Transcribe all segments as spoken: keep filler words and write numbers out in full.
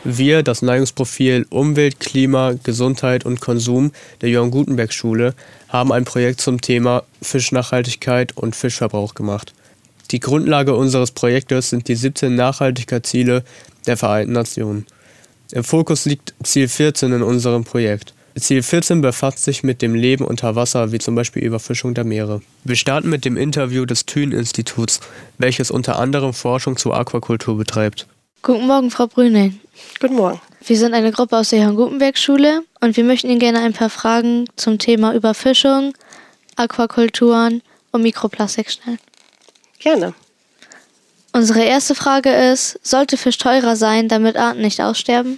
Wir, das Neigungsprofil Umwelt, Klima, Gesundheit und Konsum der Johann-Gutenberg-Schule, haben ein Projekt zum Thema Fischnachhaltigkeit und Fischverbrauch gemacht. Die Grundlage unseres Projektes sind die siebzehn Nachhaltigkeitsziele der Vereinten Nationen. Im Fokus liegt Ziel vierzehn in unserem Projekt. Ziel vierzehn befasst sich mit dem Leben unter Wasser, wie zum Beispiel Überfischung der Meere. Wir starten mit dem Interview des Thün-Instituts, welches unter anderem Forschung zur Aquakultur betreibt. Guten Morgen, Frau Brünel. Guten Morgen. Wir sind eine Gruppe aus der Johann-Gutenberg-Schule und wir möchten Ihnen gerne ein paar Fragen zum Thema Überfischung, Aquakulturen und Mikroplastik stellen. Gerne. Unsere erste Frage ist, sollte Fisch teurer sein, damit Arten nicht aussterben?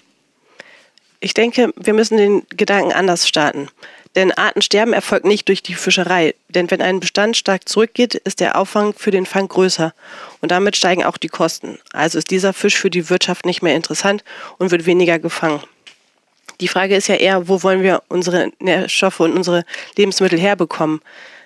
Ich denke, wir müssen den Gedanken anders starten. Denn Artensterben erfolgt nicht durch die Fischerei. Denn wenn ein Bestand stark zurückgeht, ist der Aufwand für den Fang größer. Und damit steigen auch die Kosten. Also ist dieser Fisch für die Wirtschaft nicht mehr interessant und wird weniger gefangen. Die Frage ist ja eher, wo wollen wir unsere Nährstoffe und unsere Lebensmittel herbekommen?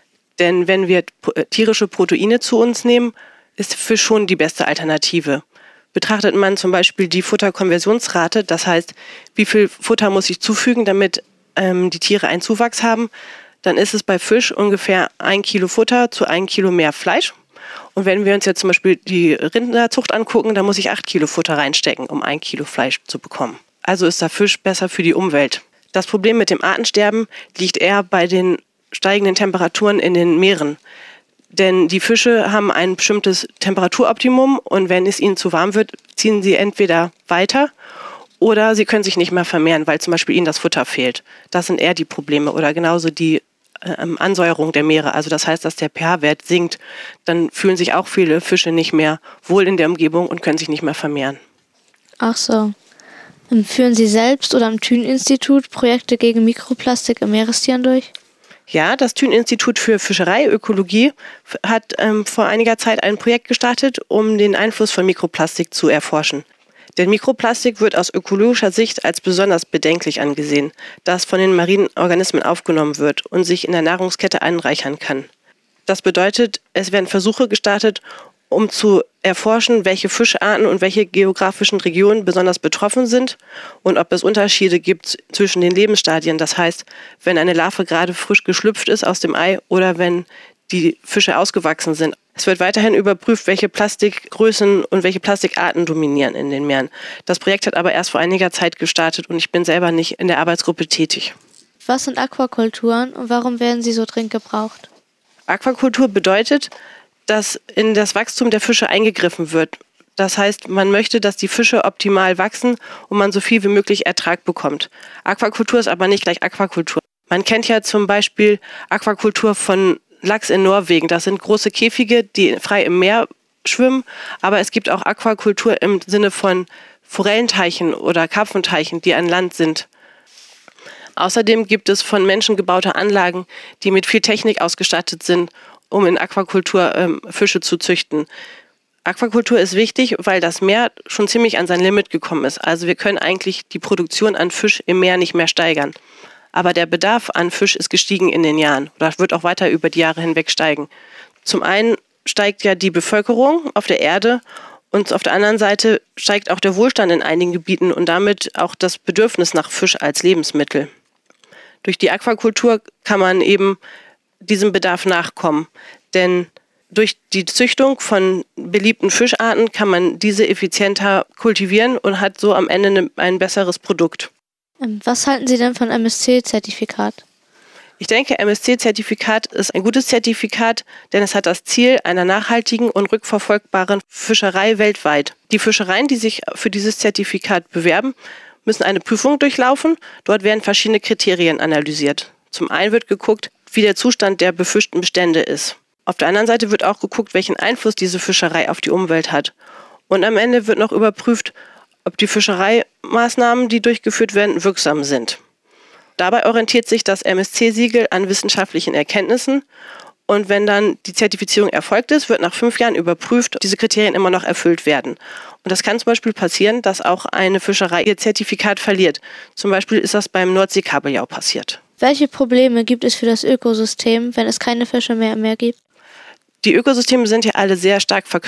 Denn wenn wir tierische Proteine zu uns nehmen, ist Fisch schon die beste Alternative. Betrachtet man zum Beispiel die Futterkonversionsrate, das heißt, wie viel Futter muss ich zufügen, damit ähm, die Tiere einen Zuwachs haben, dann ist es bei Fisch ungefähr ein Kilo Futter zu ein Kilo mehr Fleisch. Und wenn wir uns jetzt zum Beispiel die Rinderzucht angucken, dann muss ich acht Kilo Futter reinstecken, um ein Kilo Fleisch zu bekommen. Also ist der Fisch besser für die Umwelt. Das Problem mit dem Artensterben liegt eher bei den steigenden Temperaturen in den Meeren. Denn die Fische haben ein bestimmtes Temperaturoptimum und wenn es ihnen zu warm wird, ziehen sie entweder weiter oder sie können sich nicht mehr vermehren, weil zum Beispiel ihnen das Futter fehlt. Das sind eher die Probleme oder genauso die äh, Ansäuerung der Meere. Also das heißt, dass der pH-Wert sinkt. Dann fühlen sich auch viele Fische nicht mehr wohl in der Umgebung und können sich nicht mehr vermehren. Ach so. Führen Sie selbst oder am Thün-Institut Projekte gegen Mikroplastik im Meerestieren durch? Ja, das Thün-Institut für Fischereiökologie hat ähm, vor einiger Zeit ein Projekt gestartet, um den Einfluss von Mikroplastik zu erforschen. Denn Mikroplastik wird aus ökologischer Sicht als besonders bedenklich angesehen, da es von den marinen Organismen aufgenommen wird und sich in der Nahrungskette anreichern kann. Das bedeutet, es werden Versuche gestartet, um zu erforschen, welche Fischarten und welche geografischen Regionen besonders betroffen sind und ob es Unterschiede gibt zwischen den Lebensstadien. Das heißt, wenn eine Larve gerade frisch geschlüpft ist aus dem Ei oder wenn die Fische ausgewachsen sind. Es wird weiterhin überprüft, welche Plastikgrößen und welche Plastikarten dominieren in den Meeren. Das Projekt hat aber erst vor einiger Zeit gestartet und ich bin selber nicht in der Arbeitsgruppe tätig. Was sind Aquakulturen und warum werden sie so dringend gebraucht? Aquakultur bedeutet, dass in das Wachstum der Fische eingegriffen wird. Das heißt, man möchte, dass die Fische optimal wachsen und man so viel wie möglich Ertrag bekommt. Aquakultur ist aber nicht gleich Aquakultur. Man kennt ja zum Beispiel Aquakultur von Lachs in Norwegen. Das sind große Käfige, die frei im Meer schwimmen. Aber es gibt auch Aquakultur im Sinne von Forellenteichen oder Karpfenteichen, die an Land sind. Außerdem gibt es von Menschen gebaute Anlagen, die mit viel Technik ausgestattet sind, um in Aquakultur ähm, Fische zu züchten. Aquakultur ist wichtig, weil das Meer schon ziemlich an sein Limit gekommen ist. Also wir können eigentlich die Produktion an Fisch im Meer nicht mehr steigern. Aber der Bedarf an Fisch ist gestiegen in den Jahren oder wird auch weiter über die Jahre hinweg steigen. Zum einen steigt ja die Bevölkerung auf der Erde und auf der anderen Seite steigt auch der Wohlstand in einigen Gebieten und damit auch das Bedürfnis nach Fisch als Lebensmittel. Durch die Aquakultur kann man eben diesem Bedarf nachkommen. Denn durch die Züchtung von beliebten Fischarten kann man diese effizienter kultivieren und hat so am Ende ein besseres Produkt. Was halten Sie denn von M S C-Zertifikat? Ich denke, M S C-Zertifikat ist ein gutes Zertifikat, denn es hat das Ziel einer nachhaltigen und rückverfolgbaren Fischerei weltweit. Die Fischereien, die sich für dieses Zertifikat bewerben, müssen eine Prüfung durchlaufen. Dort werden verschiedene Kriterien analysiert. Zum einen wird geguckt, wie der Zustand der befischten Bestände ist. Auf der anderen Seite wird auch geguckt, welchen Einfluss diese Fischerei auf die Umwelt hat. Und am Ende wird noch überprüft, ob die Fischereimaßnahmen, die durchgeführt werden, wirksam sind. Dabei orientiert sich das M S C-Siegel an wissenschaftlichen Erkenntnissen. Und wenn dann die Zertifizierung erfolgt ist, wird nach fünf Jahren überprüft, ob diese Kriterien immer noch erfüllt werden. Und das kann zum Beispiel passieren, dass auch eine Fischerei ihr Zertifikat verliert. Zum Beispiel ist das beim Nordseekabeljau passiert. Welche Probleme gibt es für das Ökosystem, wenn es keine Fische mehr im Meer gibt? Die Ökosysteme sind ja alle sehr stark verknüpft.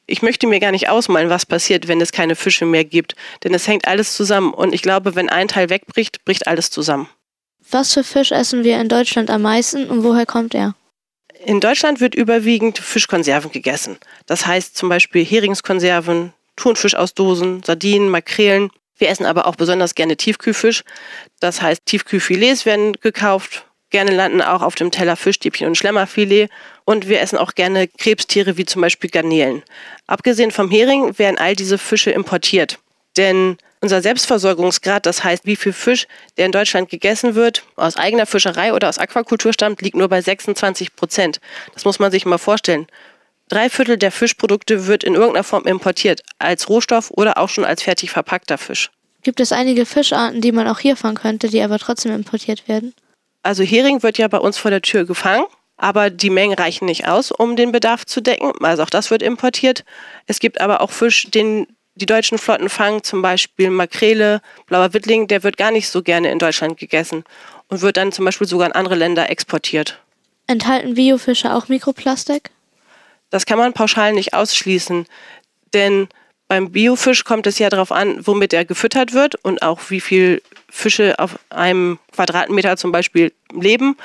Ich möchte mir gar nicht ausmalen, was passiert, wenn es keine Fische mehr gibt. Denn es hängt alles zusammen. Und ich glaube, wenn ein Teil wegbricht, bricht alles zusammen. Was für Fisch essen wir in Deutschland am meisten und woher kommt er? In Deutschland wird überwiegend Fischkonserven gegessen. Das heißt zum Beispiel Heringskonserven, Thunfisch aus Dosen, Sardinen, Makrelen. Wir essen aber auch besonders gerne Tiefkühlfisch. Das heißt, Tiefkühlfilets werden gekauft. Gerne landen auch auf dem Teller Fischstäbchen und Schlemmerfilet. Und wir essen auch gerne Krebstiere wie zum Beispiel Garnelen. Abgesehen vom Hering werden all diese Fische importiert. Denn unser Selbstversorgungsgrad, das heißt, wie viel Fisch, der in Deutschland gegessen wird, aus eigener Fischerei oder aus Aquakultur stammt, liegt nur bei sechsundzwanzig Prozent. Das muss man sich mal vorstellen. Drei Viertel der Fischprodukte wird in irgendeiner Form importiert, als Rohstoff oder auch schon als fertig verpackter Fisch. Gibt es einige Fischarten, die man auch hier fangen könnte, die aber trotzdem importiert werden? Also Hering wird ja bei uns vor der Tür gefangen, aber die Mengen reichen nicht aus, um den Bedarf zu decken. Also auch das wird importiert. Es gibt aber auch Fisch, den die deutschen Flotten fangen, zum Beispiel Makrele, blauer Wittling, der wird gar nicht so gerne in Deutschland gegessen und wird dann zum Beispiel sogar in andere Länder exportiert. Enthalten Biofische auch Mikroplastik? Das kann man pauschal nicht ausschließen, denn beim Biofisch kommt es ja darauf an, womit er gefüttert wird und auch wie viel Fische auf einem Quadratmeter zum Beispiel leben.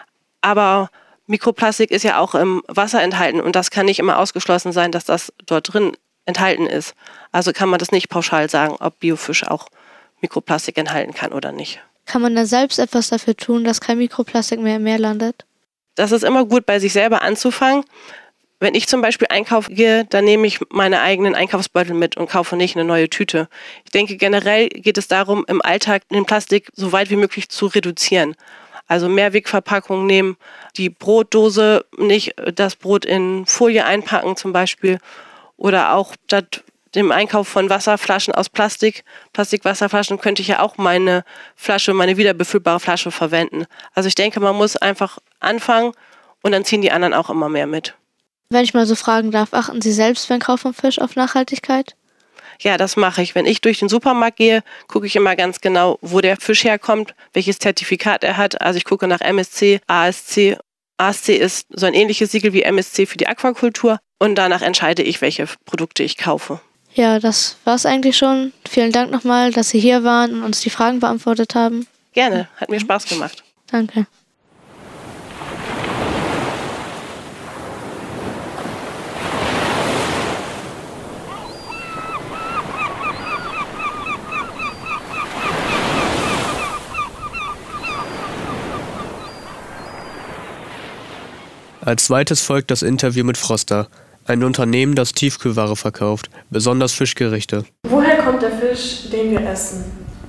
Aber Mikroplastik ist ja auch im Wasser enthalten und das kann nicht immer ausgeschlossen sein, dass das dort drin enthalten ist. Also kann man das nicht pauschal sagen, ob Biofisch auch Mikroplastik enthalten kann oder nicht. Kann man da selbst etwas dafür tun, dass kein Mikroplastik mehr im Meer landet? Das ist immer gut, bei sich selber anzufangen. Wenn ich zum Beispiel einkaufen gehe, dann nehme ich meine eigenen Einkaufsbeutel mit und kaufe nicht eine neue Tüte. Ich denke, generell geht es darum, im Alltag den Plastik so weit wie möglich zu reduzieren. Also Mehrwegverpackungen nehmen, die Brotdose nicht das Brot in Folie einpacken zum Beispiel. Oder auch statt dem Einkauf von Wasserflaschen aus Plastik, Plastikwasserflaschen, könnte ich ja auch meine Flasche, meine wiederbefüllbare Flasche verwenden. Also ich denke, man muss einfach anfangen und dann ziehen die anderen auch immer mehr mit. Wenn ich mal so fragen darf, achten Sie selbst beim Kauf von Fisch auf Nachhaltigkeit? Ja, das mache ich. Wenn ich durch den Supermarkt gehe, gucke ich immer ganz genau, wo der Fisch herkommt, welches Zertifikat er hat. Also ich gucke nach M S C, A S C. A S C ist so ein ähnliches Siegel wie M S C für die Aquakultur und danach entscheide ich, welche Produkte ich kaufe. Ja, das war's eigentlich schon. Vielen Dank nochmal, dass Sie hier waren und uns die Fragen beantwortet haben. Gerne, hat mir Spaß gemacht. Danke. Als zweites folgt das Interview mit Froster, ein Unternehmen, das Tiefkühlware verkauft, besonders Fischgerichte. Woher kommt der Fisch, den wir essen?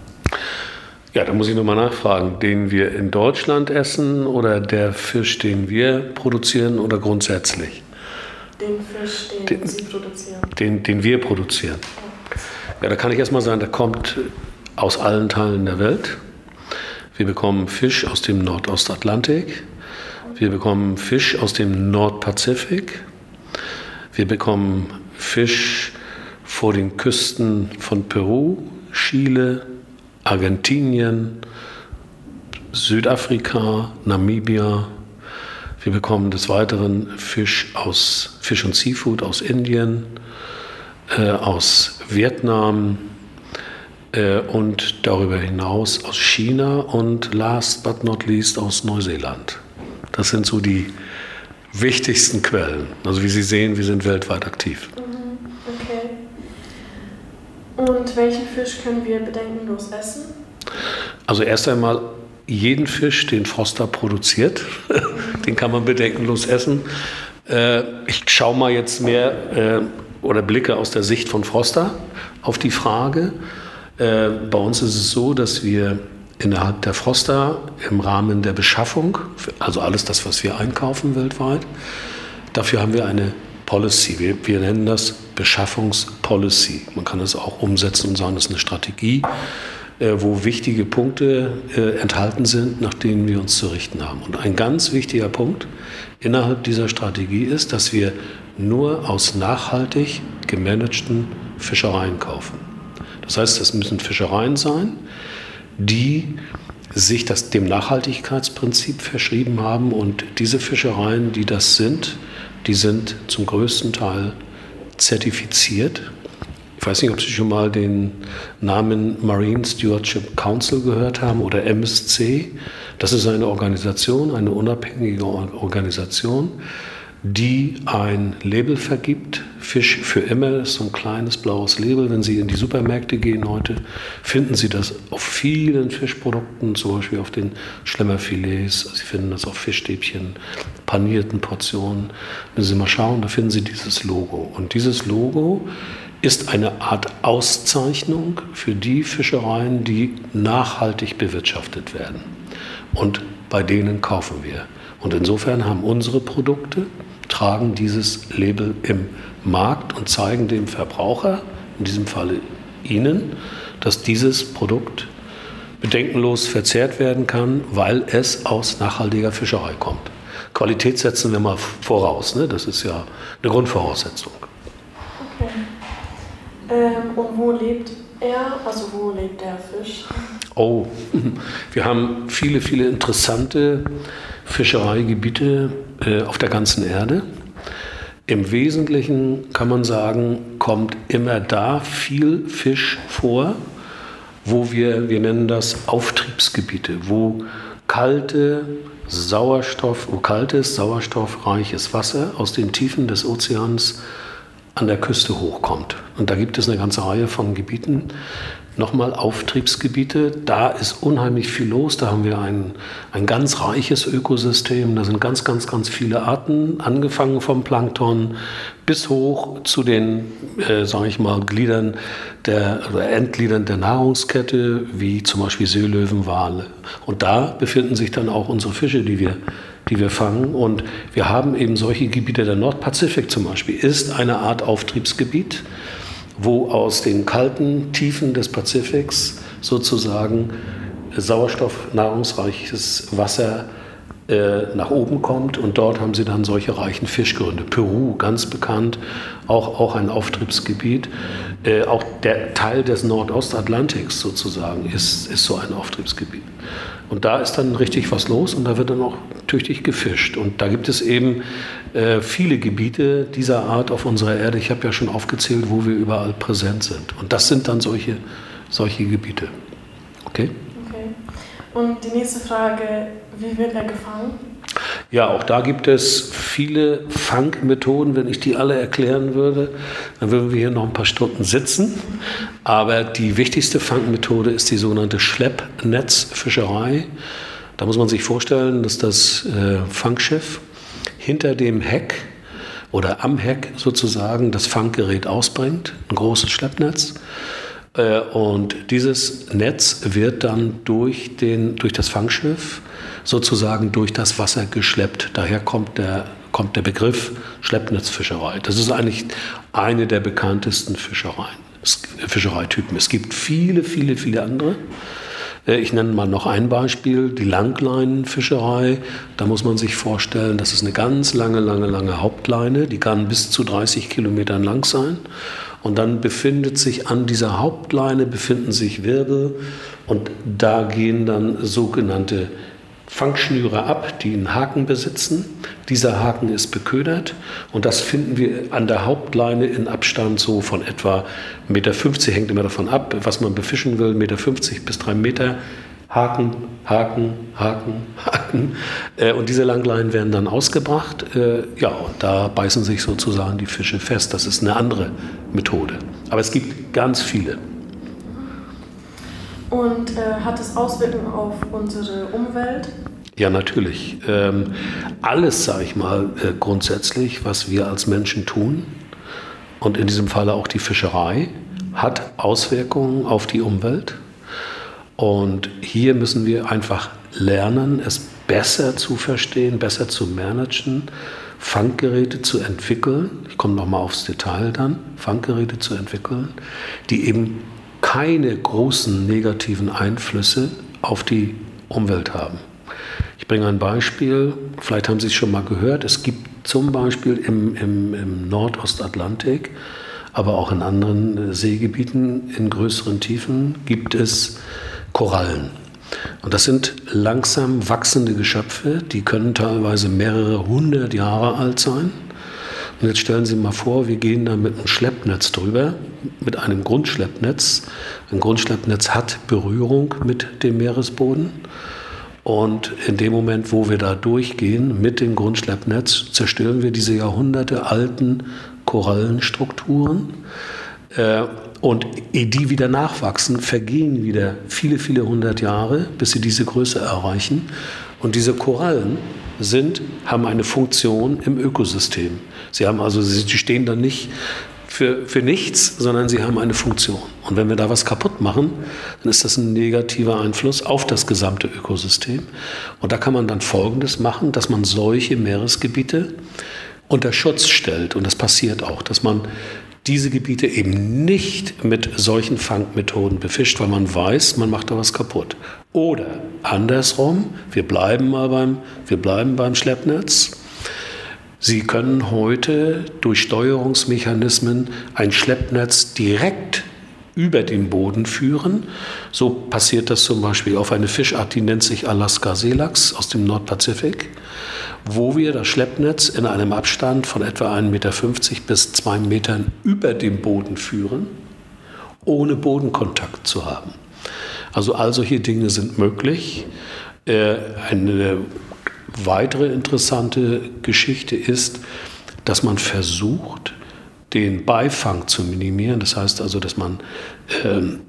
Ja, da muss ich nochmal nachfragen. Den wir in Deutschland essen oder der Fisch, den wir produzieren oder grundsätzlich? Den Fisch, den, den Sie produzieren. Den, den wir produzieren. Ja, da kann ich erstmal sagen, der kommt aus allen Teilen der Welt. Wir bekommen Fisch aus dem Nordostatlantik. Wir bekommen Fisch aus dem Nordpazifik. Wir bekommen Fisch vor den Küsten von Peru, Chile, Argentinien, Südafrika, Namibia. Wir bekommen des Weiteren Fisch aus Fisch und Seafood aus Indien, äh, aus Vietnam äh, und darüber hinaus aus China und last but not least aus Neuseeland. Das sind so die wichtigsten Quellen. Also wie Sie sehen, wir sind weltweit aktiv. Okay. Und welchen Fisch können wir bedenkenlos essen? Also erst einmal jeden Fisch, den Froster produziert, den kann man bedenkenlos essen. Ich schaue mal jetzt mehr oder blicke aus der Sicht von Froster auf die Frage. Bei uns ist es so, dass wir innerhalb der Froster im Rahmen der Beschaffung, also alles das, was wir einkaufen weltweit, dafür haben wir eine Policy. Wir, wir nennen das Beschaffungspolicy. Man kann das auch umsetzen und sagen, das ist eine Strategie, äh, wo wichtige Punkte äh, enthalten sind, nach denen wir uns zu richten haben. Und ein ganz wichtiger Punkt innerhalb dieser Strategie ist, dass wir nur aus nachhaltig gemanagten Fischereien kaufen. Das heißt, es müssen Fischereien sein, die sich das, dem Nachhaltigkeitsprinzip verschrieben haben. Und diese Fischereien, die das sind, die sind zum größten Teil zertifiziert. Ich weiß nicht, ob Sie schon mal den Namen Marine Stewardship Council gehört haben oder M S C. Das ist eine Organisation, eine unabhängige Organisation, die ein Label vergibt, Fisch für immer, das ist so ein kleines blaues Label. Wenn Sie in die Supermärkte gehen heute, finden Sie das auf vielen Fischprodukten, zum Beispiel auf den Schlemmerfilets. Sie finden das auf Fischstäbchen, panierten Portionen. Wenn Sie mal schauen, da finden Sie dieses Logo. Und dieses Logo ist eine Art Auszeichnung für die Fischereien, die nachhaltig bewirtschaftet werden. Und bei denen kaufen wir. Und insofern haben unsere Produkte, tragen dieses Label im Markt und zeigen dem Verbraucher, in diesem Falle Ihnen, dass dieses Produkt bedenkenlos verzehrt werden kann, weil es aus nachhaltiger Fischerei kommt. Qualität setzen wir mal voraus, ne? Das ist ja eine Grundvoraussetzung. Okay. Ähm, und wo lebt er? Also wo lebt der Fisch? Oh, wir haben viele, viele interessante Fischereigebiete äh, auf der ganzen Erde. Im Wesentlichen kann man sagen, kommt immer da viel Fisch vor, wo wir, wir nennen das Auftriebsgebiete, wo kalte Sauerstoff, wo kaltes, sauerstoffreiches Wasser aus den Tiefen des Ozeans an der Küste hochkommt. Und da gibt es eine ganze Reihe von Gebieten. Nochmal Auftriebsgebiete, da ist unheimlich viel los, da haben wir ein, ein ganz reiches Ökosystem, da sind ganz, ganz, ganz viele Arten, angefangen vom Plankton bis hoch zu den, äh, sage ich mal, Gliedern der, oder Endgliedern der Nahrungskette, wie zum Beispiel Seelöwen, Wale. Und da befinden sich dann auch unsere Fische, die wir, die wir fangen. Und wir haben eben solche Gebiete, der Nordpazifik zum Beispiel, ist eine Art Auftriebsgebiet, wo aus den kalten Tiefen des Pazifiks sozusagen sauerstoffnahrungsreiches Wasser äh, nach oben kommt. Und dort haben sie dann solche reichen Fischgründe. Peru, ganz bekannt, auch, auch ein Auftriebsgebiet. Äh, auch der Teil des Nordostatlantiks sozusagen ist, ist so ein Auftriebsgebiet. Und da ist dann richtig was los und da wird dann auch tüchtig gefischt. Und da gibt es eben äh, viele Gebiete dieser Art auf unserer Erde. Ich habe ja schon aufgezählt, wo wir überall präsent sind. Und das sind dann solche, solche Gebiete. Okay? Okay. Und die nächste Frage, wie wird er gefangen? Ja, auch da gibt es viele Fangmethoden. Wenn ich die alle erklären würde, dann würden wir hier noch ein paar Stunden sitzen. Aber die wichtigste Fangmethode ist die sogenannte Schleppnetzfischerei. Da muss man sich vorstellen, dass das äh, Fangschiff hinter dem Heck oder am Heck sozusagen das Fanggerät ausbringt, ein großes Schleppnetz. Äh, und dieses Netz wird dann durch, den, durch das Fangschiff sozusagen durch das Wasser geschleppt. Daher kommt der, kommt der Begriff Schleppnetzfischerei. Das ist eigentlich eine der bekanntesten Fischereien, Fischereitypen. Es gibt viele, viele, viele andere. Ich nenne mal noch ein Beispiel, die Langleinenfischerei. Da muss man sich vorstellen, das ist eine ganz lange, lange, lange Hauptleine. Die kann bis zu dreißig Kilometern lang sein. Und dann befindet sich an dieser Hauptleine befinden sich Wirbel. Und da gehen dann sogenannte Fangschnüre ab, die einen Haken besitzen. Dieser Haken ist beködert und das finden wir an der Hauptleine in Abstand so von etwa eins Komma fünfzig Meter, hängt immer davon ab, was man befischen will, eins Komma fünfzig bis drei Meter. Haken, Haken, Haken, Haken. Und diese Langleinen werden dann ausgebracht. Ja, und da beißen sich sozusagen die Fische fest. Das ist eine andere Methode. Aber es gibt ganz viele. Und äh, hat es Auswirkungen auf unsere Umwelt? Ja, natürlich. Ähm, alles, sage ich mal, äh, grundsätzlich, was wir als Menschen tun, und in diesem Falle auch die Fischerei, hat Auswirkungen auf die Umwelt. Und hier müssen wir einfach lernen, es besser zu verstehen, besser zu managen, Fanggeräte zu entwickeln. Ich komme nochmal aufs Detail dann. Fanggeräte zu entwickeln, die eben keine großen negativen Einflüsse auf die Umwelt haben. Ich bringe ein Beispiel, vielleicht haben Sie es schon mal gehört, es gibt zum Beispiel im, im, im Nordostatlantik, aber auch in anderen Seegebieten in größeren Tiefen gibt es Korallen. Und das sind langsam wachsende Geschöpfe, die können teilweise mehrere hundert Jahre alt sein. Und jetzt stellen Sie mal vor, wir gehen da mit einem Schleppnetz drüber, mit einem Grundschleppnetz. Ein Grundschleppnetz hat Berührung mit dem Meeresboden. Und in dem Moment, wo wir da durchgehen mit dem Grundschleppnetz, zerstören wir diese jahrhundertealten Korallenstrukturen. Und ehe die wieder nachwachsen, vergehen wieder viele, viele hundert Jahre, bis sie diese Größe erreichen. Und diese Korallen sind, haben eine Funktion im Ökosystem. Sie haben also, sie stehen dann nicht für, für nichts, sondern sie haben eine Funktion. Und wenn wir da was kaputt machen, dann ist das ein negativer Einfluss auf das gesamte Ökosystem. Und da kann man dann Folgendes machen, dass man solche Meeresgebiete unter Schutz stellt. Und das passiert auch, dass man diese Gebiete eben nicht mit solchen Fangmethoden befischt, weil man weiß, man macht da was kaputt. Oder andersrum, wir bleiben mal beim, wir bleiben beim Schleppnetz. Sie können heute durch Steuerungsmechanismen ein Schleppnetz direkt über den Boden führen. So passiert das zum Beispiel auf eine Fischart, die nennt sich Alaska-Seelachs aus dem Nordpazifik, wo wir das Schleppnetz in einem Abstand von etwa ein Meter fünfzig bis zwei Metern über dem Boden führen, ohne Bodenkontakt zu haben. Also all solche Dinge sind möglich. Äh, eine weitere interessante Geschichte ist, dass man versucht, den Beifang zu minimieren. Das heißt also, dass man ähm,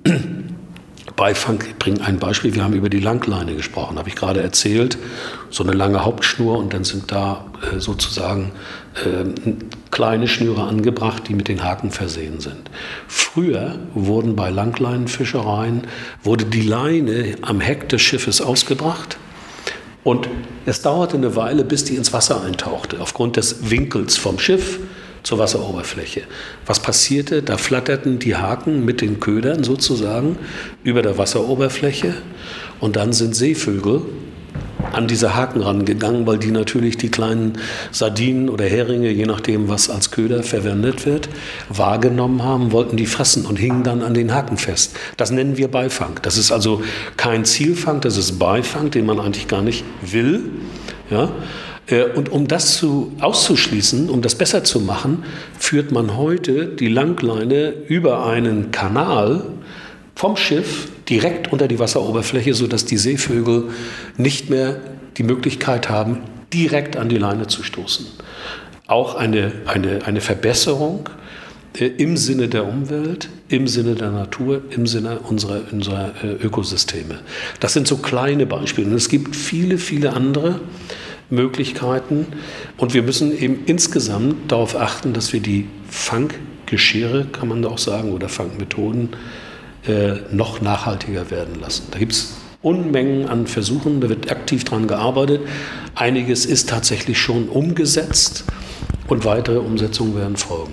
Beifang, ich bringe ein Beispiel, wir haben über die Langleine gesprochen, habe ich gerade erzählt, so eine lange Hauptschnur und dann sind da äh, sozusagen äh, kleine Schnüre angebracht, die mit den Haken versehen sind. Früher wurden bei Langleinenfischereien, wurde die Leine am Heck des Schiffes ausgebracht und es dauerte eine Weile, bis die ins Wasser eintauchte, aufgrund des Winkels vom Schiff zur Wasseroberfläche. Was passierte? Da flatterten die Haken mit den Ködern sozusagen über der Wasseroberfläche und dann sind Seevögel an diese Haken rangegangen, weil die natürlich die kleinen Sardinen oder Heringe, je nachdem, was als Köder verwendet wird, wahrgenommen haben, wollten die fressen und hingen dann an den Haken fest. Das nennen wir Beifang. Das ist also kein Zielfang, das ist Beifang, den man eigentlich gar nicht will. Ja? Und um das zu, auszuschließen, um das besser zu machen, führt man heute die Langleine über einen Kanal vom Schiff direkt unter die Wasseroberfläche, sodass die Seevögel nicht mehr die Möglichkeit haben, direkt an die Leine zu stoßen. Auch eine, eine, eine Verbesserung äh, im Sinne der Umwelt, im Sinne der Natur, im Sinne unserer, unserer äh, Ökosysteme. Das sind so kleine Beispiele. Und es gibt viele, viele andere Möglichkeiten. Und wir müssen eben insgesamt darauf achten, dass wir die Fanggeschirre, kann man da auch sagen, oder Fangmethoden äh, noch nachhaltiger werden lassen. Da gibt es Unmengen an Versuchen, da wird aktiv dran gearbeitet. Einiges ist tatsächlich schon umgesetzt und weitere Umsetzungen werden folgen.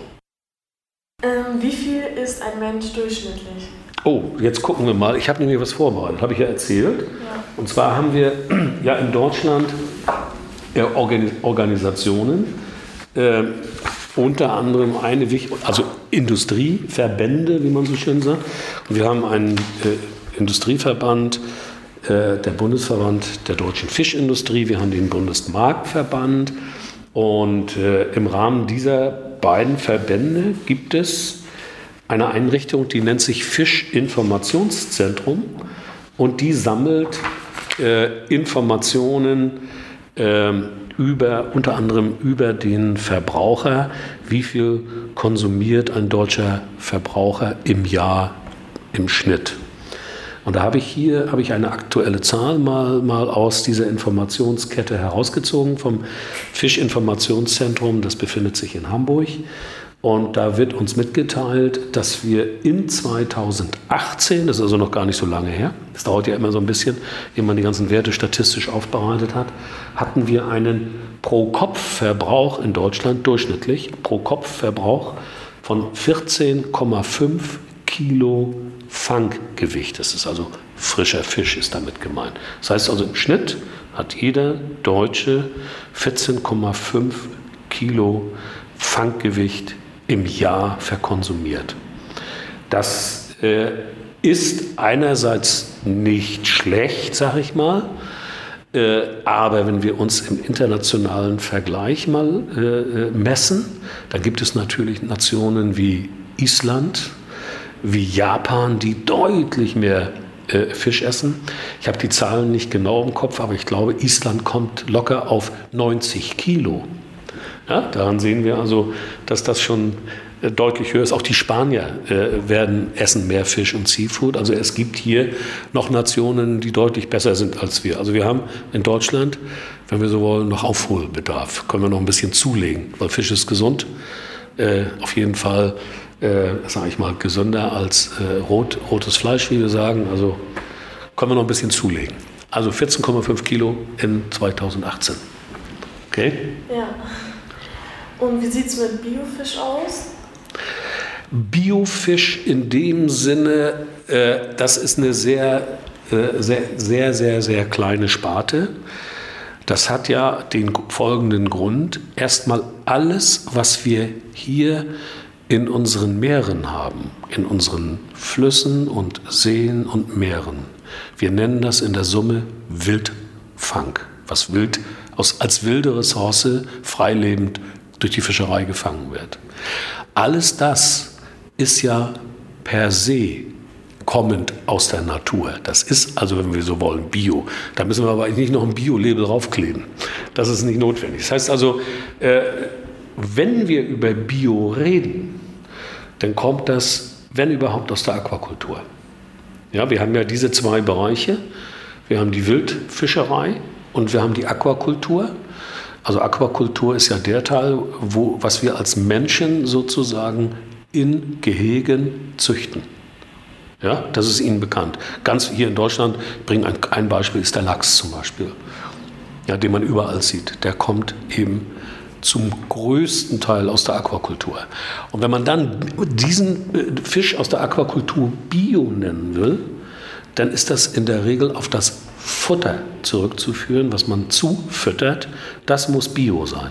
Ähm, wie viel ist ein Mensch durchschnittlich? Oh, jetzt gucken wir mal. Ich habe nämlich was vorbereitet, habe ich ja erzählt. Ja. Und zwar haben wir ja in Deutschland Organisationen, äh, unter anderem eine, also Industrieverbände, wie man so schön sagt. Und wir haben einen äh, Industrieverband, äh, der Bundesverband der deutschen Fischindustrie, wir haben den Bundesmarktverband und äh, im Rahmen dieser beiden Verbände gibt es eine Einrichtung, die nennt sich Fischinformationszentrum und die sammelt äh, Informationen Ähm, über, unter anderem über den Verbraucher, wie viel konsumiert ein deutscher Verbraucher im Jahr im Schnitt. Und da habe ich hier habe ich eine aktuelle Zahl mal, mal aus dieser Informationskette herausgezogen vom Fischinformationszentrum, das befindet sich in Hamburg. Und da wird uns mitgeteilt, dass wir in zweitausendachtzehn, das ist also noch gar nicht so lange her, das dauert ja immer so ein bisschen, ehe man die ganzen Werte statistisch aufbereitet hat, hatten wir einen Pro-Kopf-Verbrauch in Deutschland durchschnittlich, Pro-Kopf-Verbrauch von vierzehn Komma fünf Kilo Fanggewicht. Das ist also frischer Fisch, ist damit gemeint. Das heißt also im Schnitt hat jeder Deutsche vierzehn Komma fünf Kilo Fanggewicht im Jahr verkonsumiert. Das äh, ist einerseits nicht schlecht, sag ich mal, Äh, aber wenn wir uns im internationalen Vergleich mal äh, messen, dann gibt es natürlich Nationen wie Island, wie Japan, die deutlich mehr äh, Fisch essen. Ich habe die Zahlen nicht genau im Kopf, aber ich glaube, Island kommt locker auf neunzig Kilo. Ja, daran sehen wir also, dass das schon äh, deutlich höher ist. Auch die Spanier äh, werden essen mehr Fisch und Seafood. Also es gibt hier noch Nationen, die deutlich besser sind als wir. Also wir haben in Deutschland, wenn wir so wollen, noch Aufholbedarf. Können wir noch ein bisschen zulegen, weil Fisch ist gesund. Äh, auf jeden Fall, äh, sage ich mal, gesünder als äh, rot, rotes Fleisch, wie wir sagen. Also können wir noch ein bisschen zulegen. Also vierzehn Komma fünf Kilo in zweitausendachtzehn. Okay? Ja. Und wie sieht es mit Biofisch aus? Biofisch in dem Sinne, äh, das ist eine sehr, äh, sehr, sehr, sehr, sehr kleine Sparte. Das hat ja den folgenden Grund. Erstmal alles, was wir hier in unseren Meeren haben, in unseren Flüssen und Seen und Meeren. Wir nennen das in der Summe Wildfang, was wild, aus, als wilde Ressource freilebend durch die Fischerei gefangen wird. Alles das ist ja per se kommend aus der Natur. Das ist also, wenn wir so wollen, Bio. Da müssen wir aber nicht noch ein Bio-Label draufkleben. Das ist nicht notwendig. Das heißt also, äh, wenn wir über Bio reden, dann kommt das, wenn überhaupt, aus der Aquakultur. Ja, wir haben ja diese zwei Bereiche. Wir haben die Wildfischerei und wir haben die Aquakultur. Also Aquakultur ist ja der Teil, wo, was wir als Menschen sozusagen in Gehegen züchten. Ja, das ist Ihnen bekannt. Ganz hier in Deutschland, ich bringe ein, ein Beispiel, ist der Lachs zum Beispiel, ja, den man überall sieht. Der kommt eben zum größten Teil aus der Aquakultur. Und wenn man dann diesen Fisch aus der Aquakultur Bio nennen will, dann ist das in der Regel auf das Futter zurückzuführen, was man zufüttert. Das muss Bio sein.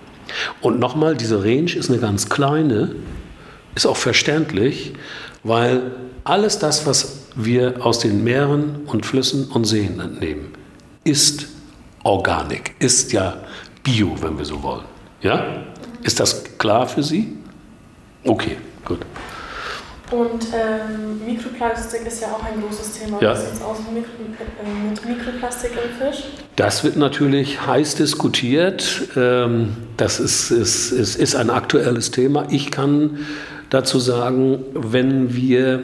Und nochmal, diese Range ist eine ganz kleine, ist auch verständlich, weil alles das, was wir aus den Meeren und Flüssen und Seen entnehmen, ist Organik, ist ja Bio, wenn wir so wollen. Ja? Ist das klar für Sie? Okay, gut. Und ähm, Mikroplastik ist ja auch ein großes Thema. Ja. Wie sieht es aus mit, äh, mit Mikroplastik im Fisch? Das wird natürlich heiß diskutiert. Ähm, das ist, ist, ist, ist ein aktuelles Thema. Ich kann dazu sagen, wenn wir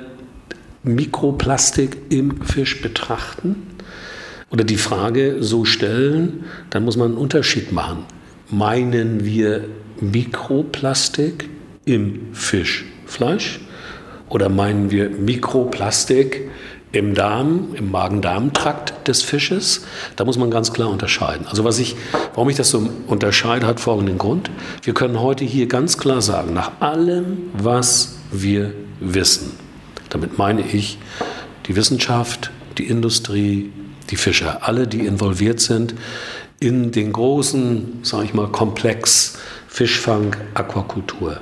Mikroplastik im Fisch betrachten oder die Frage so stellen, dann muss man einen Unterschied machen. Meinen wir Mikroplastik im Fischfleisch? Oder meinen wir Mikroplastik im Darm, im Magen-Darm-Trakt des Fisches? Da muss man ganz klar unterscheiden. Also was ich, warum ich das so unterscheide, hat folgenden Grund. Wir können heute hier ganz klar sagen, nach allem, was wir wissen, damit meine ich die Wissenschaft, die Industrie, die Fischer, alle, die involviert sind in den großen, sage ich mal, Komplex Fischfang, Aquakultur,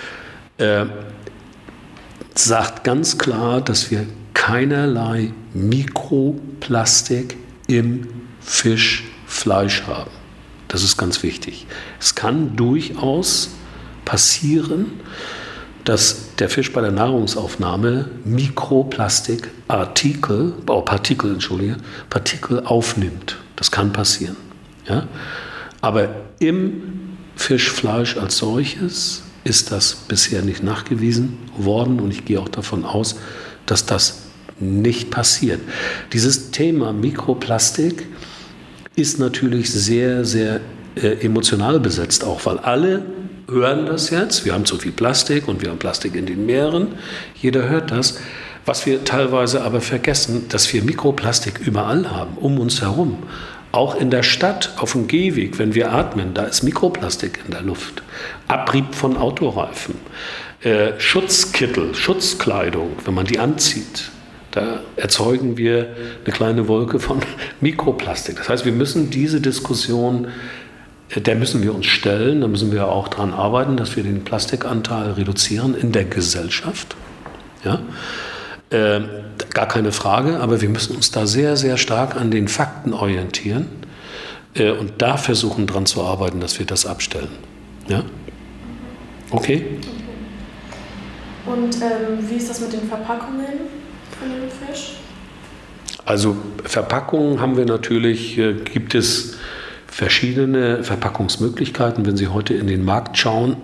äh, sagt ganz klar, dass wir keinerlei Mikroplastik im Fischfleisch haben. Das ist ganz wichtig. Es kann durchaus passieren, dass der Fisch bei der Nahrungsaufnahme Mikroplastikartikel, oh, Partikel, Entschuldige, Partikel aufnimmt. Das kann passieren. Ja? Aber im Fischfleisch als solches ist das bisher nicht nachgewiesen worden und ich gehe auch davon aus, dass das nicht passiert. Dieses Thema Mikroplastik ist natürlich sehr, sehr äh, emotional besetzt, auch weil alle hören das jetzt. Wir haben zu viel Plastik und wir haben Plastik in den Meeren. Jeder hört das. Was wir teilweise aber vergessen, dass wir Mikroplastik überall haben, um uns herum. Auch in der Stadt, auf dem Gehweg, wenn wir atmen, da ist Mikroplastik in der Luft. Abrieb von Autoreifen, äh, Schutzkittel, Schutzkleidung, wenn man die anzieht, da erzeugen wir eine kleine Wolke von Mikroplastik. Das heißt, wir müssen diese Diskussion, äh, der müssen wir uns stellen, da müssen wir auch daran arbeiten, dass wir den Plastikanteil reduzieren in der Gesellschaft. Ja? Äh, gar keine Frage, aber wir müssen uns da sehr, sehr stark an den Fakten orientieren. äh, und da versuchen dran zu arbeiten, dass wir das abstellen. Ja? Okay? Und ähm, wie ist das mit den Verpackungen von dem Fisch? Also Verpackungen haben wir natürlich, äh, gibt es verschiedene Verpackungsmöglichkeiten. Wenn Sie heute in den Markt schauen,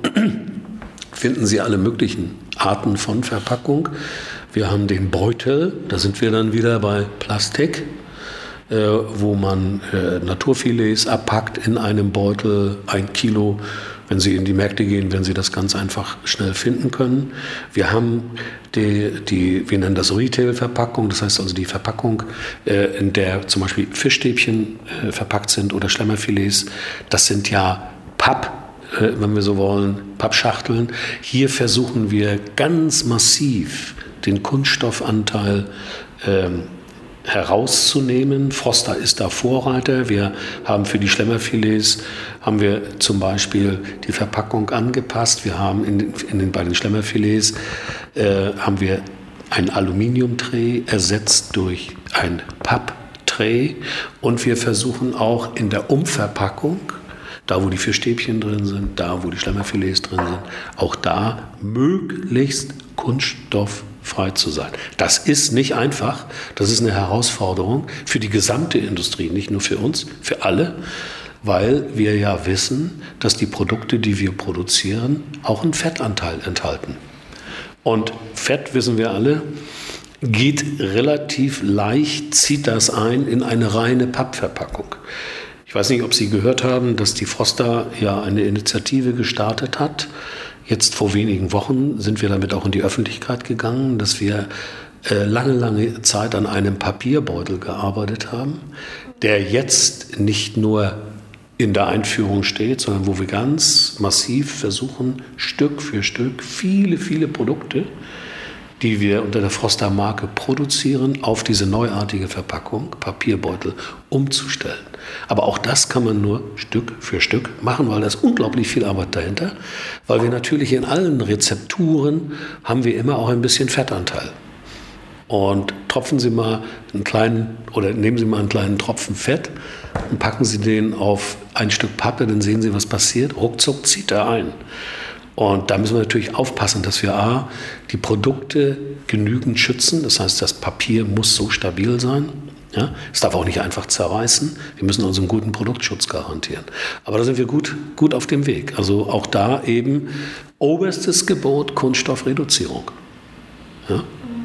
finden Sie alle möglichen Arten von Verpackung. Wir haben den Beutel, da sind wir dann wieder bei Plastik, äh, wo man äh, Naturfilets abpackt in einem Beutel, ein Kilo. Wenn Sie in die Märkte gehen, werden Sie das ganz einfach schnell finden können. Wir haben die, die wir nennen das Retail-Verpackung, das heißt also die Verpackung, äh, in der zum Beispiel Fischstäbchen äh, verpackt sind oder Schlemmerfilets. Das sind ja Papp, äh, wenn wir so wollen, Pappschachteln. Hier versuchen wir ganz massiv den Kunststoffanteil ähm, herauszunehmen. Froster ist da Vorreiter. Wir haben für die Schlemmerfilets haben wir zum Beispiel die Verpackung angepasst. Wir haben in den, in den, bei den Schlemmerfilets äh, haben wir ein Aluminiumtray ersetzt durch ein Papptray und wir versuchen auch in der Umverpackung, da wo die Fischstäbchen drin sind, da wo die Schlemmerfilets drin sind, auch da möglichst kunststofffrei zu sein. Das ist nicht einfach, das ist eine Herausforderung für die gesamte Industrie, nicht nur für uns, für alle, weil wir ja wissen, dass die Produkte, die wir produzieren, auch einen Fettanteil enthalten. Und Fett, wissen wir alle, geht relativ leicht, zieht das ein in eine reine Pappverpackung. Ich weiß nicht, ob Sie gehört haben, dass die Froster ja eine Initiative gestartet hat. Jetzt vor wenigen Wochen sind wir damit auch in die Öffentlichkeit gegangen, dass wir äh, lange, lange Zeit an einem Papierbeutel gearbeitet haben, der jetzt nicht nur in der Einführung steht, sondern wo wir ganz massiv versuchen, Stück für Stück viele, viele Produkte, die wir unter der Froster-Marke produzieren, auf diese neuartige Verpackung, Papierbeutel, umzustellen. Aber auch das kann man nur Stück für Stück machen, weil da ist unglaublich viel Arbeit dahinter, weil wir natürlich in allen Rezepturen haben wir immer auch ein bisschen Fettanteil. Und tropfen Sie mal einen kleinen, oder nehmen Sie mal einen kleinen Tropfen Fett und packen Sie den auf ein Stück Pappe, dann sehen Sie, was passiert. Ruckzuck zieht er ein. Und da müssen wir natürlich aufpassen, dass wir a, die Produkte genügend schützen. Das heißt, das Papier muss so stabil sein. Ja? Es darf auch nicht einfach zerreißen. Wir müssen also einen guten Produktschutz garantieren. Aber da sind wir gut, gut auf dem Weg. Also auch da eben oberstes Gebot Kunststoffreduzierung. Ja?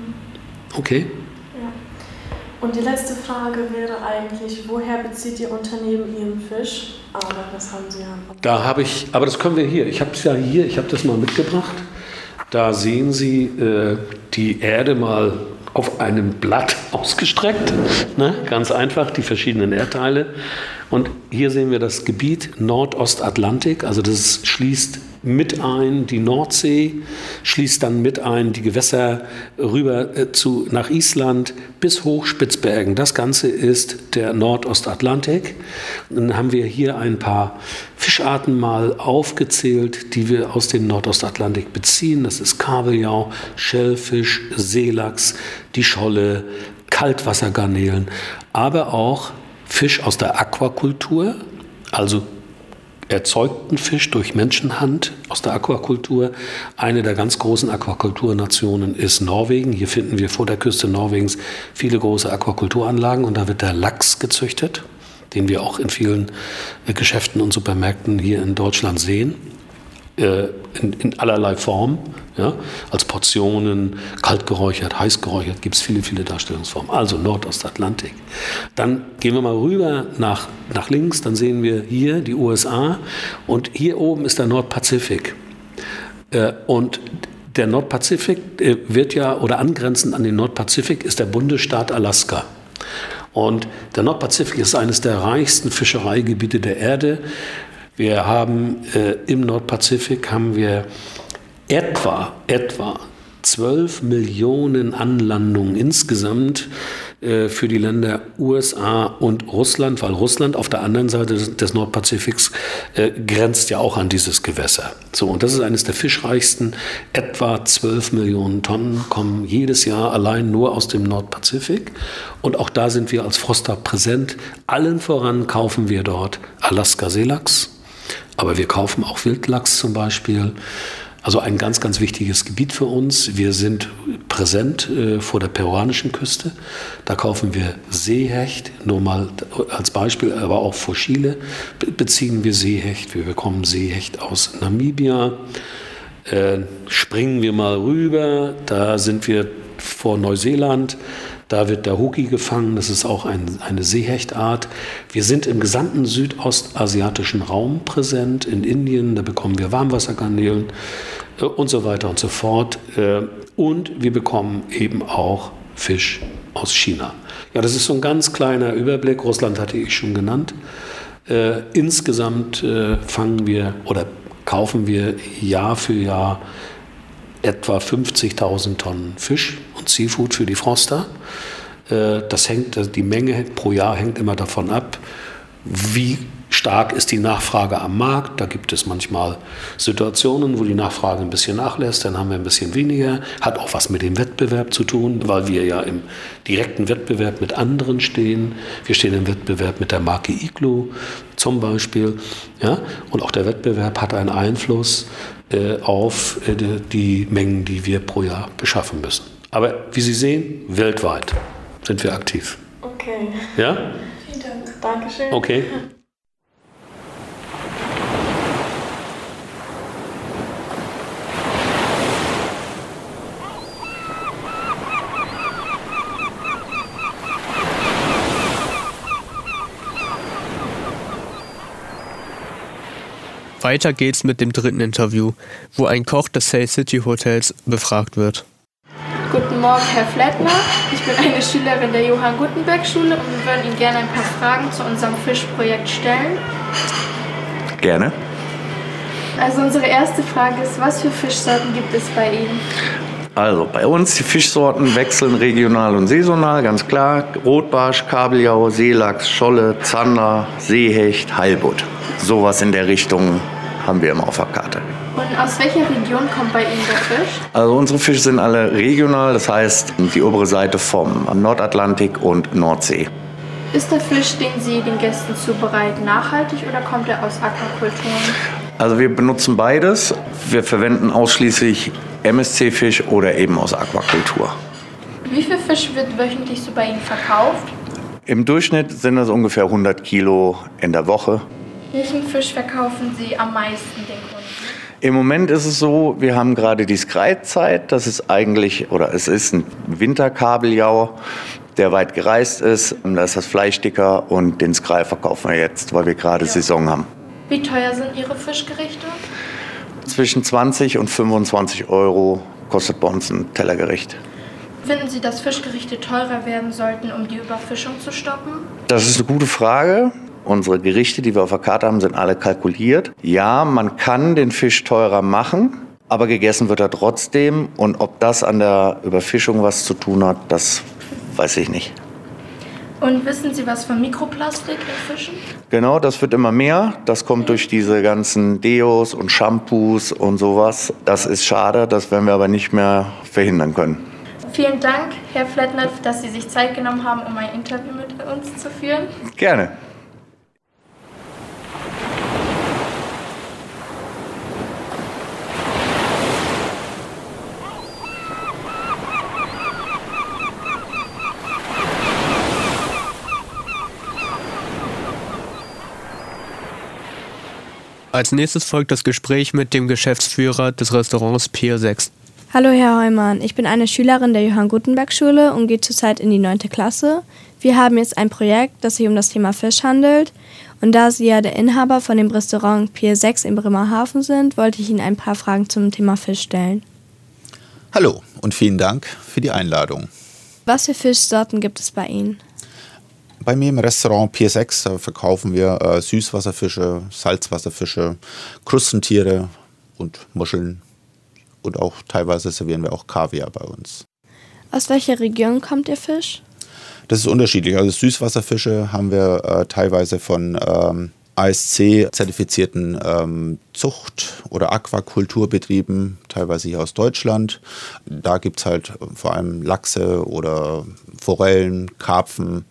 Okay. Ja. Und die letzte Frage wäre eigentlich, woher bezieht Ihr Unternehmen Ihren Fisch? Aber das haben Sie ja. Da habe ich, aber das können wir hier. Ich habe es ja hier, ich habe das mal mitgebracht. Da sehen Sie äh, die Erde mal auf einem Blatt ausgestreckt. Ne? Ganz einfach, die verschiedenen Erdteile. Und hier sehen wir das Gebiet Nordostatlantik, also das schließt mit ein die Nordsee, schließt dann mit ein die Gewässer rüber äh, zu, nach Island bis hoch Spitzbergen. Das Ganze ist der Nordostatlantik. Dann haben wir hier ein paar Fischarten mal aufgezählt, die wir aus dem Nordostatlantik beziehen. Das ist Kabeljau, Schellfisch, Seelachs, die Scholle, Kaltwassergarnelen, aber auch Fisch aus der Aquakultur, also erzeugten Fisch durch Menschenhand aus der Aquakultur. Eine der ganz großen Aquakulturnationen ist Norwegen. Hier finden wir vor der Küste Norwegens viele große Aquakulturanlagen und da wird der Lachs gezüchtet, den wir auch in vielen Geschäften und Supermärkten hier in Deutschland sehen. In, in allerlei Form, ja, als Portionen, kalt geräuchert, heiß geräuchert, gibt es viele, viele Darstellungsformen. Also Nordostatlantik. Dann gehen wir mal rüber nach, nach links, dann sehen wir hier die U S A und hier oben ist der Nordpazifik. Äh, und der Nordpazifik äh, wird ja, oder angrenzend an den Nordpazifik ist der Bundesstaat Alaska. Und der Nordpazifik ist eines der reichsten Fischereigebiete der Erde. Wir haben äh, im Nordpazifik haben wir etwa, etwa zwölf Millionen Anlandungen insgesamt äh, für die Länder U S A und Russland, weil Russland auf der anderen Seite des, des Nordpazifiks äh, grenzt ja auch an dieses Gewässer. So, und das ist eines der fischreichsten. Etwa zwölf Millionen Tonnen kommen jedes Jahr allein nur aus dem Nordpazifik. Und auch da sind wir als Froster präsent. Allen voran kaufen wir dort Alaska-Seelachs. Aber wir kaufen auch Wildlachs zum Beispiel. Also ein ganz, ganz wichtiges Gebiet für uns. Wir sind präsent äh, vor der peruanischen Küste. Da kaufen wir Seehecht, nur mal als Beispiel, aber auch vor Chile be- beziehen wir Seehecht. Wir bekommen Seehecht aus Namibia. Äh, springen wir mal rüber, da sind wir vor Neuseeland. Da wird der Hoki gefangen, das ist auch ein, eine Seehechtart. Wir sind im gesamten südostasiatischen Raum präsent, in Indien, da bekommen wir Warmwassergarnelen äh, und so weiter und so fort. Äh, und wir bekommen eben auch Fisch aus China. Ja, das ist so ein ganz kleiner Überblick, Russland hatte ich schon genannt. Äh, insgesamt äh, fangen wir oder kaufen wir Jahr für Jahr etwa fünfzigtausend Tonnen Fisch und Seafood für die Froster. Das hängt, die Menge pro Jahr hängt immer davon ab, wie stark ist die Nachfrage am Markt. Da gibt es manchmal Situationen, wo die Nachfrage ein bisschen nachlässt, dann haben wir ein bisschen weniger. Hat auch was mit dem Wettbewerb zu tun, weil wir ja im direkten Wettbewerb mit anderen stehen. Wir stehen im Wettbewerb mit der Marke Iglo zum Beispiel. Ja? Und auch der Wettbewerb hat einen Einfluss äh, auf äh, die Mengen, die wir pro Jahr beschaffen müssen. Aber wie Sie sehen, weltweit sind wir aktiv. Okay. Ja? Vielen Dank. Dankeschön. Okay. Weiter geht's mit dem dritten Interview, wo ein Koch des Sail City Hotels befragt wird. Guten Morgen, Herr Flettner. Ich bin eine Schülerin der Johann Gutenberg Schule und wir würden Ihnen gerne ein paar Fragen zu unserem Fischprojekt stellen. Gerne. Also unsere erste Frage ist, was für Fischsorten gibt es bei Ihnen? Also bei uns, die Fischsorten wechseln regional und saisonal, ganz klar. Rotbarsch, Kabeljau, Seelachs, Scholle, Zander, Seehecht, Heilbutt. Sowas in der Richtung haben wir immer auf der Karte. Und aus welcher Region kommt bei Ihnen der Fisch? Also unsere Fische sind alle regional, das heißt die obere Seite vom Nordatlantik und Nordsee. Ist der Fisch, den Sie den Gästen zubereiten, nachhaltig oder kommt er aus Aquakulturen? Also wir benutzen beides. Wir verwenden ausschließlich M S C-Fisch oder eben aus Aquakultur. Wie viel Fisch wird wöchentlich so bei Ihnen verkauft? Im Durchschnitt sind das ungefähr hundert Kilo in der Woche. Welchen Fisch verkaufen Sie am meisten den Kunden? Im Moment ist es so, wir haben gerade die Skreitzeit. Das ist eigentlich, oder es ist ein Winterkabeljau, der weit gereist ist. Da ist das Fleisch dicker und den Skrei verkaufen wir jetzt, weil wir gerade ja. Saison haben. Wie teuer sind Ihre Fischgerichte? Zwischen zwanzig und fünfundzwanzig Euro kostet bei uns ein Tellergericht. Finden Sie, dass Fischgerichte teurer werden sollten, um die Überfischung zu stoppen? Das ist eine gute Frage. Unsere Gerichte, die wir auf der Karte haben, sind alle kalkuliert. Ja, man kann den Fisch teurer machen, aber gegessen wird er trotzdem. Und ob das an der Überfischung was zu tun hat, das weiß ich nicht. Und wissen Sie was von Mikroplastik in Fischen? Genau, das wird immer mehr. Das kommt durch diese ganzen Deos und Shampoos und sowas. Das ist schade, das werden wir aber nicht mehr verhindern können. Vielen Dank, Herr Flettner, dass Sie sich Zeit genommen haben, um ein Interview mit uns zu führen. Gerne. Als nächstes folgt das Gespräch mit dem Geschäftsführer des Restaurants Pier sechs. Hallo Herr Heumann, ich bin eine Schülerin der Johann Gutenberg Schule und gehe zurzeit in die neunte Klasse. Wir haben jetzt ein Projekt, das sich um das Thema Fisch handelt. Und da Sie ja der Inhaber von dem Restaurant Pier sechs in Bremerhaven sind, wollte ich Ihnen ein paar Fragen zum Thema Fisch stellen. Hallo und vielen Dank für die Einladung. Was für Fischsorten gibt es bei Ihnen? Bei mir im Restaurant Pier sechs verkaufen wir äh, Süßwasserfische, Salzwasserfische, Krustentiere und Muscheln. Und auch teilweise servieren wir auch Kaviar bei uns. Aus welcher Region kommt Ihr Fisch? Das ist unterschiedlich. Also Süßwasserfische haben wir äh, teilweise von ähm, A S C-zertifizierten ähm, Zucht- oder Aquakulturbetrieben, teilweise hier aus Deutschland. Da gibt es halt vor allem Lachse oder Forellen, Karpfen.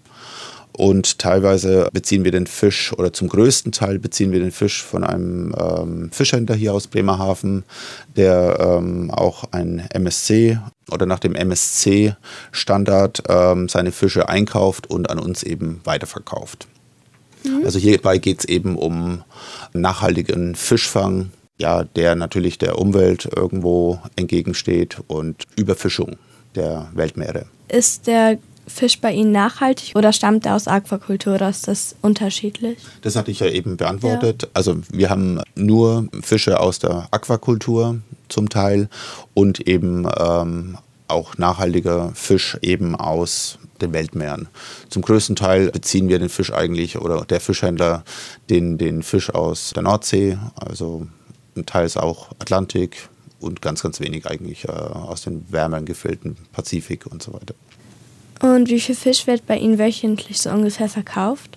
Und teilweise beziehen wir den Fisch, oder zum größten Teil beziehen wir den Fisch von einem ähm, Fischhändler hier aus Bremerhaven, der ähm, auch ein M S C oder nach dem M S C-Standard ähm, seine Fische einkauft und an uns eben weiterverkauft. Mhm. Also hierbei geht es eben um nachhaltigen Fischfang, ja, der natürlich der Umwelt irgendwo entgegensteht, und Überfischung der Weltmeere. Ist der Fisch bei Ihnen nachhaltig oder stammt er aus Aquakultur, oder ist das unterschiedlich? Das hatte ich ja eben beantwortet. Ja. Also wir haben nur Fische aus der Aquakultur zum Teil und eben ähm, auch nachhaltiger Fisch eben aus den Weltmeeren. Zum größten Teil beziehen wir den Fisch eigentlich, oder der Fischhändler, den, den Fisch aus der Nordsee, also teils auch Atlantik und ganz, ganz wenig eigentlich äh, aus den wärmeren Gefilden Pazifik und so weiter. Und wie viel Fisch wird bei Ihnen wöchentlich so ungefähr verkauft?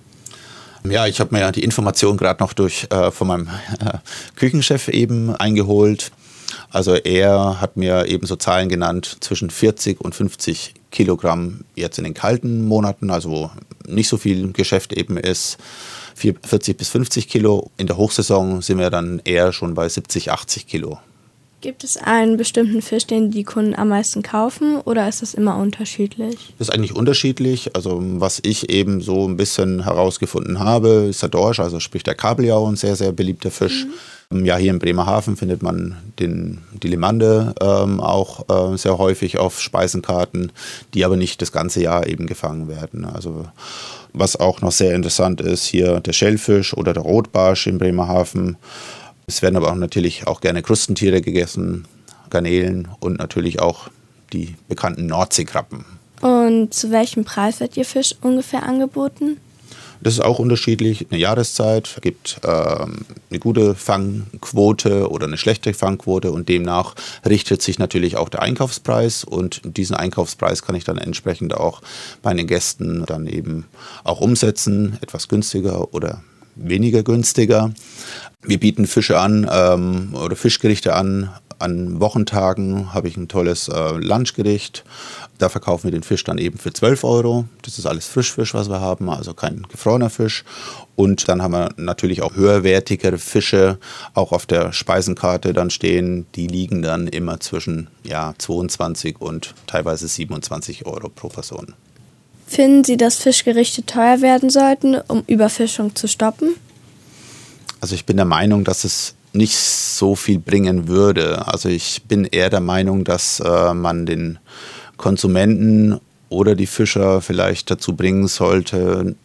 Ja, ich habe mir ja die Information gerade noch durch äh, von meinem äh, Küchenchef eben eingeholt. Also er hat mir eben so Zahlen genannt, zwischen vierzig und fünfzig Kilogramm jetzt in den kalten Monaten, also wo nicht so viel Geschäft eben ist, vierzig bis fünfzig Kilo. In der Hochsaison sind wir dann eher schon bei siebzig, achtzig Kilo. Gibt es einen bestimmten Fisch, den die Kunden am meisten kaufen, oder ist das immer unterschiedlich? Das ist eigentlich unterschiedlich. Also was ich eben so ein bisschen herausgefunden habe, ist der Dorsch, also sprich der Kabeljau, ein sehr, sehr beliebter Fisch. Mhm. Ja, hier in Bremerhaven findet man den, die Limande ähm, auch äh, sehr häufig auf Speisenkarten, die aber nicht das ganze Jahr eben gefangen werden. Also was auch noch sehr interessant ist, hier der Schellfisch oder der Rotbarsch in Bremerhaven. Es werden aber auch natürlich auch gerne Krustentiere gegessen, Garnelen und natürlich auch die bekannten Nordseekrabben. Und zu welchem Preis wird Ihr Fisch ungefähr angeboten? Das ist auch unterschiedlich. Eine Jahreszeit es gibt äh, eine gute Fangquote oder eine schlechte Fangquote, und demnach richtet sich natürlich auch der Einkaufspreis, und diesen Einkaufspreis kann ich dann entsprechend auch bei den Gästen dann eben auch umsetzen, etwas günstiger oder weniger günstiger. Wir bieten Fische an ähm, oder Fischgerichte an. An Wochentagen habe ich ein tolles äh, Lunchgericht. Da verkaufen wir den Fisch dann eben für zwölf Euro. Das ist alles Frischfisch, was wir haben, also kein gefrorener Fisch. Und dann haben wir natürlich auch höherwertigere Fische auch auf der Speisenkarte dann stehen. Die liegen dann immer zwischen ja, zweiundzwanzig und teilweise siebenundzwanzig Euro pro Person. Finden Sie, dass Fischgerichte teuer werden sollten, um Überfischung zu stoppen? Also ich bin der Meinung, dass es nicht so viel bringen würde. Also ich bin eher der Meinung, dass äh, man den Konsumenten oder die Fischer vielleicht dazu bringen sollte,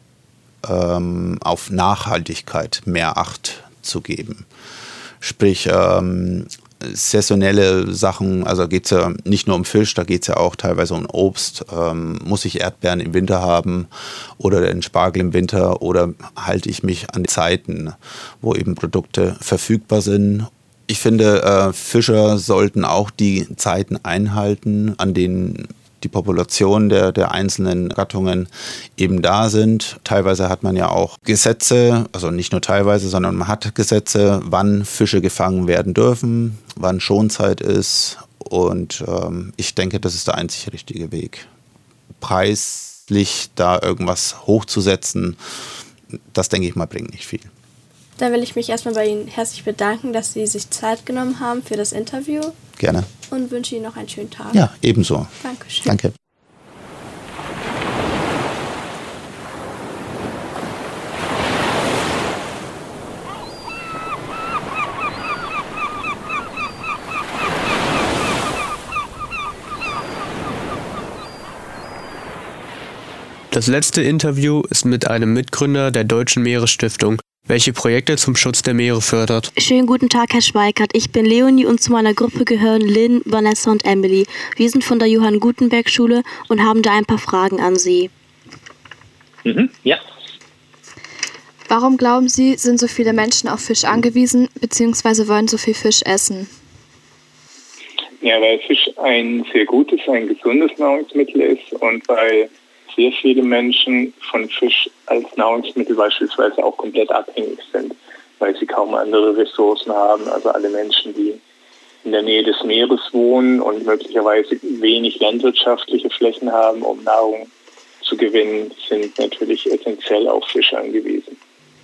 ähm, auf Nachhaltigkeit mehr Acht zu geben. Sprich, ähm, saisonelle Sachen, also geht es ja nicht nur um Fisch, da geht es ja auch teilweise um Obst. Ähm, muss ich Erdbeeren im Winter haben oder den Spargel im Winter, oder halte ich mich an die Zeiten, wo eben Produkte verfügbar sind? Ich finde, äh, Fischer sollten auch die Zeiten einhalten, an denen die Population der, der einzelnen Gattungen eben da sind. Teilweise hat man ja auch Gesetze, also nicht nur teilweise, sondern man hat Gesetze, wann Fische gefangen werden dürfen, wann Schonzeit ist. Und ähm, ich denke, das ist der einzig richtige Weg. Preislich da irgendwas hochzusetzen, das denke ich mal, bringt nicht viel. Dann will ich mich erstmal bei Ihnen herzlich bedanken, dass Sie sich Zeit genommen haben für das Interview. Gerne. Und wünsche Ihnen noch einen schönen Tag. Ja, ebenso. Dankeschön. Danke. Das letzte Interview ist mit einem Mitgründer der Deutschen Meeresstiftung, welche Projekte zum Schutz der Meere fördert. Schönen guten Tag, Herr Schweikert. Ich bin Leonie und zu meiner Gruppe gehören Lynn, Vanessa und Emily. Wir sind von der Johann Gutenberg Schule und haben da ein paar Fragen an Sie. Mhm, ja. Warum glauben Sie, sind so viele Menschen auf Fisch angewiesen bzw. wollen so viel Fisch essen? Ja, weil Fisch ein sehr gutes, ein gesundes Nahrungsmittel ist und weil sehr viele Menschen von Fisch als Nahrungsmittel beispielsweise auch komplett abhängig sind, weil sie kaum andere Ressourcen haben. Also alle Menschen, die in der Nähe des Meeres wohnen und möglicherweise wenig landwirtschaftliche Flächen haben, um Nahrung zu gewinnen, sind natürlich essentiell auf Fisch angewiesen.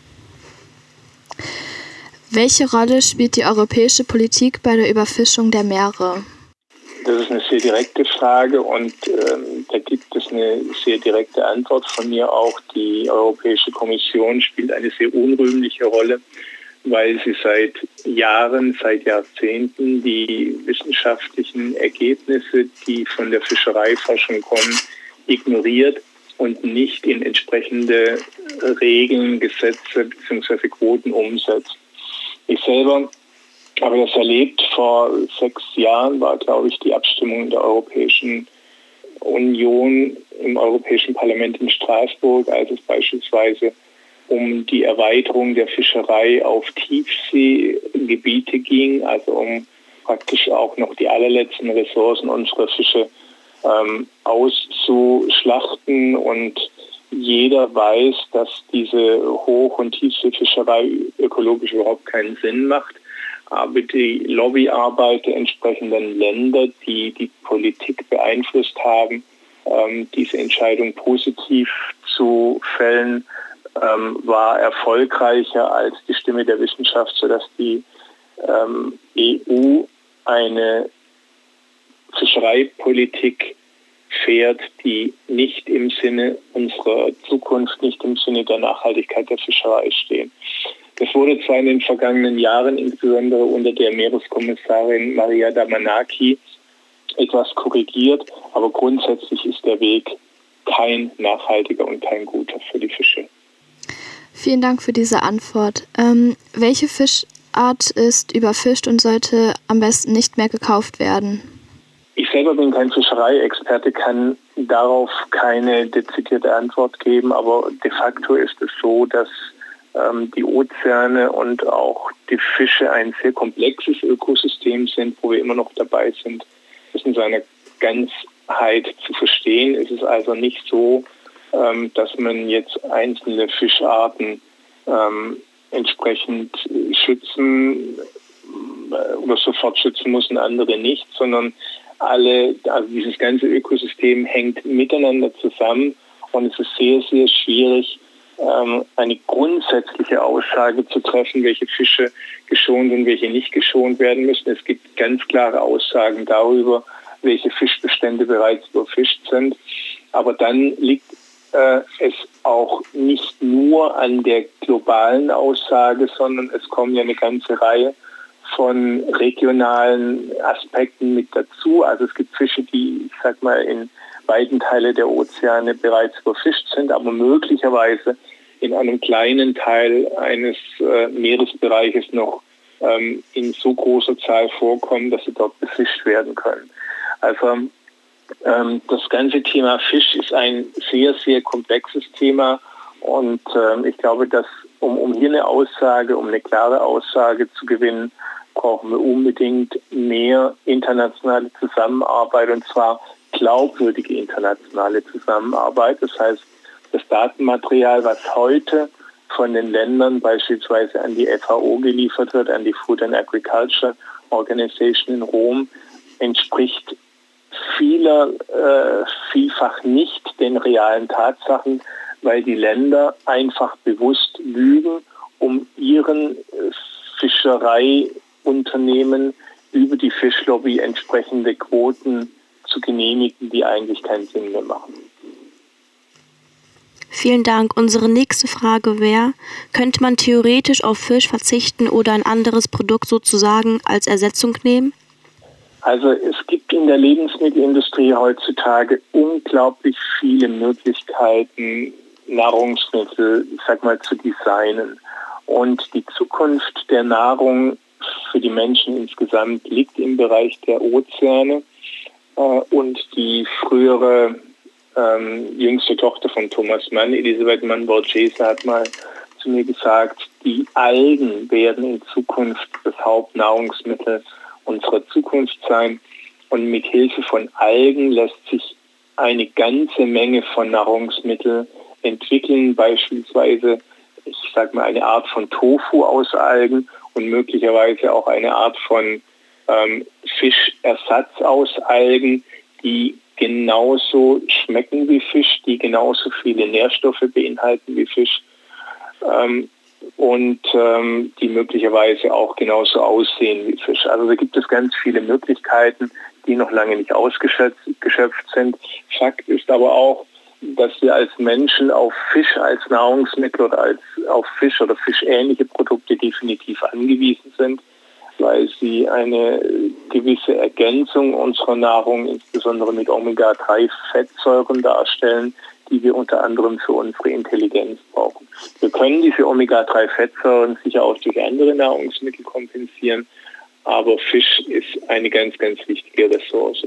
Welche Rolle spielt die europäische Politik bei der Überfischung der Meere? Das ist eine sehr direkte Frage und ähm, da gibt es eine sehr direkte Antwort von mir auch. Die Europäische Kommission spielt eine sehr unrühmliche Rolle, weil sie seit Jahren, seit Jahrzehnten die wissenschaftlichen Ergebnisse, die von der Fischereiforschung kommen, ignoriert und nicht in entsprechende Regeln, Gesetze bzw. Quoten umsetzt. Ich selber habe das erlebt. Vor sechs Jahren war, glaube ich, die Abstimmung der Europäischen Union im Europäischen Parlament in Straßburg, als es beispielsweise um die Erweiterung der Fischerei auf Tiefseegebiete ging, also um praktisch auch noch die allerletzten Ressourcen unserer Fische ähm, auszuschlachten. Und jeder weiß, dass diese Hoch- und Tiefseefischerei ökologisch überhaupt keinen Sinn macht. Aber die Lobbyarbeit der entsprechenden Länder, die die Politik beeinflusst haben, ähm, diese Entscheidung positiv zu fällen, ähm, war erfolgreicher als die Stimme der Wissenschaft, sodass die ähm, E U eine Fischereipolitik fährt, die nicht im Sinne unserer Zukunft, nicht im Sinne der Nachhaltigkeit der Fischerei steht. Das wurde zwar in den vergangenen Jahren, insbesondere unter der Meereskommissarin Maria Damanaki, etwas korrigiert, aber grundsätzlich ist der Weg kein nachhaltiger und kein guter für die Fische. Vielen Dank für diese Antwort. Ähm, welche Fischart ist überfischt und sollte am besten nicht mehr gekauft werden? Ich selber bin kein Fischereiexperte, kann darauf keine dezidierte Antwort geben, aber de facto ist es so, dass ähm, die Ozeane und auch die Fische ein sehr komplexes Ökosystem sind, wo wir immer noch dabei sind, das in seiner Ganzheit zu verstehen. Es ist also nicht so, ähm, dass man jetzt einzelne Fischarten ähm, entsprechend schützen äh, oder sofort schützen muss und andere nicht, sondern alle, also dieses ganze Ökosystem hängt miteinander zusammen und es ist sehr, sehr schwierig, ähm, eine grundsätzliche Aussage zu treffen, welche Fische geschont und welche nicht geschont werden müssen. Es gibt ganz klare Aussagen darüber, welche Fischbestände bereits überfischt sind. Aber dann liegt äh, es auch nicht nur an der globalen Aussage, sondern es kommen ja eine ganze Reihe von regionalen Aspekten mit dazu. Also es gibt Fische, die, ich sag mal, in weiten Teilen der Ozeane bereits überfischt sind, aber möglicherweise in einem kleinen Teil eines äh, Meeresbereiches noch ähm, in so großer Zahl vorkommen, dass sie dort befischt werden können. Also ähm, das ganze Thema Fisch ist ein sehr, sehr komplexes Thema und ähm, ich glaube, dass um, um hier eine Aussage, um eine klare Aussage zu gewinnen, brauchen wir unbedingt mehr internationale Zusammenarbeit und zwar glaubwürdige internationale Zusammenarbeit. Das heißt, das Datenmaterial, was heute von den Ländern beispielsweise an die F A O geliefert wird, an die Food and Agriculture Organization in Rom, entspricht vieler, äh, vielfach nicht den realen Tatsachen, weil die Länder einfach bewusst lügen, um ihren äh, Fischereiunternehmen über die Fischlobby entsprechende Quoten zu genehmigen, die eigentlich keinen Sinn mehr machen. Vielen Dank. Unsere nächste Frage wäre, könnte man theoretisch auf Fisch verzichten oder ein anderes Produkt sozusagen als Ersetzung nehmen? Also es gibt in der Lebensmittelindustrie heutzutage unglaublich viele Möglichkeiten, Nahrungsmittel, ich sag mal, zu designen. Und die Zukunft der Nahrung für die Menschen insgesamt liegt im Bereich der Ozeane. Und die frühere ähm, jüngste Tochter von Thomas Mann, Elisabeth Mann-Borghese, hat mal zu mir gesagt, die Algen werden in Zukunft das Hauptnahrungsmittel unserer Zukunft sein. Und mit Hilfe von Algen lässt sich eine ganze Menge von Nahrungsmitteln entwickeln, beispielsweise, ich sage mal, eine Art von Tofu aus Algen und möglicherweise auch eine Art von ähm, Fischersatz aus Algen, die genauso schmecken wie Fisch, die genauso viele Nährstoffe beinhalten wie Fisch ähm, und ähm, die möglicherweise auch genauso aussehen wie Fisch. Also da gibt es ganz viele Möglichkeiten, die noch lange nicht ausgeschöpft sind. Fakt ist aber auch, dass wir als Menschen auf Fisch als Nahrungsmittel oder als auf Fisch oder fischähnliche Produkte definitiv angewiesen sind, weil sie eine gewisse Ergänzung unserer Nahrung, insbesondere mit Omega drei Fettsäuren darstellen, die wir unter anderem für unsere Intelligenz brauchen. Wir können diese Omega drei Fettsäuren sicher auch durch andere Nahrungsmittel kompensieren, aber Fisch ist eine ganz, ganz wichtige Ressource.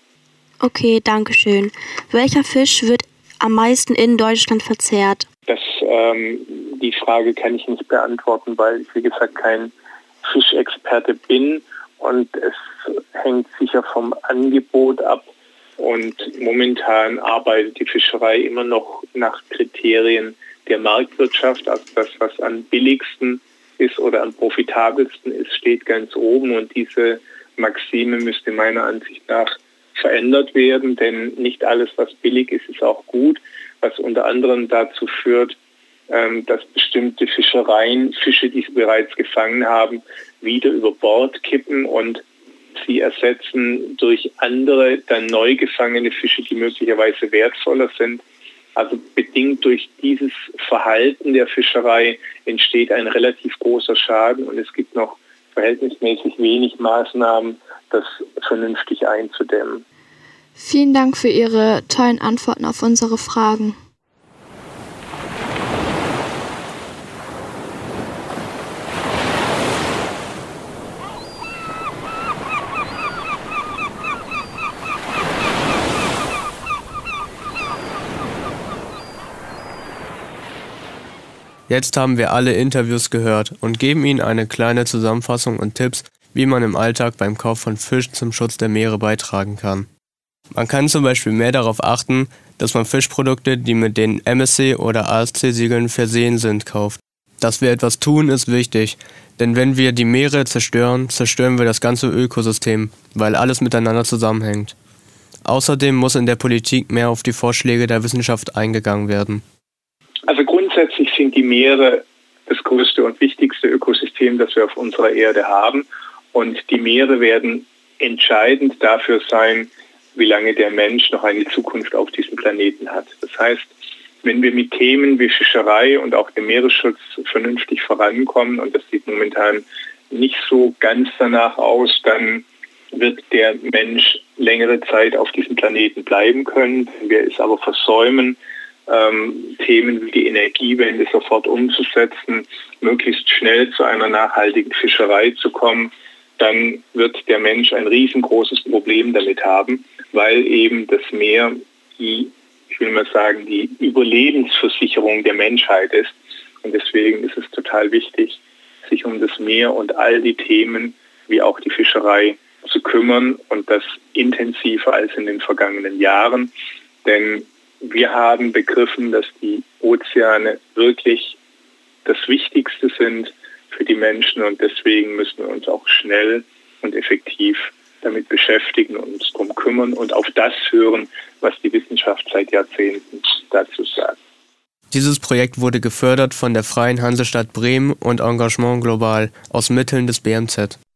Okay, danke schön. Welcher Fisch wird am meisten in Deutschland verzehrt? Das, ähm, die Frage kann ich nicht beantworten, weil ich, wie gesagt, kein Fischexperte bin und es hängt sicher vom Angebot ab. Und momentan arbeitet die Fischerei immer noch nach Kriterien der Marktwirtschaft, also das, was am billigsten ist oder am profitabelsten ist, steht ganz oben und diese Maxime müsste meiner Ansicht nach verändert werden, denn nicht alles, was billig ist, ist auch gut, was unter anderem dazu führt, dass bestimmte Fischereien Fische, die sie bereits gefangen haben, wieder über Bord kippen und sie ersetzen durch andere, dann neu gefangene Fische, die möglicherweise wertvoller sind. Also bedingt durch dieses Verhalten der Fischerei entsteht ein relativ großer Schaden und es gibt noch verhältnismäßig wenig Maßnahmen, das vernünftig einzudämmen. Vielen Dank für Ihre tollen Antworten auf unsere Fragen. Jetzt haben wir alle Interviews gehört und geben Ihnen eine kleine Zusammenfassung und Tipps, wie man im Alltag beim Kauf von Fisch zum Schutz der Meere beitragen kann. Man kann zum Beispiel mehr darauf achten, dass man Fischprodukte, die mit den M S C oder A S C-Siegeln versehen sind, kauft. Dass wir etwas tun, ist wichtig, denn wenn wir die Meere zerstören, zerstören wir das ganze Ökosystem, weil alles miteinander zusammenhängt. Außerdem muss in der Politik mehr auf die Vorschläge der Wissenschaft eingegangen werden. Also grundsätzlich sind die Meere das größte und wichtigste Ökosystem, das wir auf unserer Erde haben. Und die Meere werden entscheidend dafür sein, wie lange der Mensch noch eine Zukunft auf diesem Planeten hat. Das heißt, wenn wir mit Themen wie Fischerei und auch dem Meeresschutz vernünftig vorankommen, und das sieht momentan nicht so ganz danach aus, dann wird der Mensch längere Zeit auf diesem Planeten bleiben können. Wenn wir es aber versäumen, Ähm, Themen wie die Energiewende sofort umzusetzen, möglichst schnell zu einer nachhaltigen Fischerei zu kommen, dann wird der Mensch ein riesengroßes Problem damit haben, weil eben das Meer die, ich will mal sagen, die Überlebensversicherung der Menschheit ist. Und deswegen ist es total wichtig, sich um das Meer und all die Themen wie auch die Fischerei zu kümmern und das intensiver als in den vergangenen Jahren. Denn wir haben begriffen, dass die Ozeane wirklich das Wichtigste sind für die Menschen und deswegen müssen wir uns auch schnell und effektiv damit beschäftigen und uns darum kümmern und auf das hören, was die Wissenschaft seit Jahrzehnten dazu sagt. Dieses Projekt wurde gefördert von der Freien Hansestadt Bremen und Engagement Global aus Mitteln des B M Z.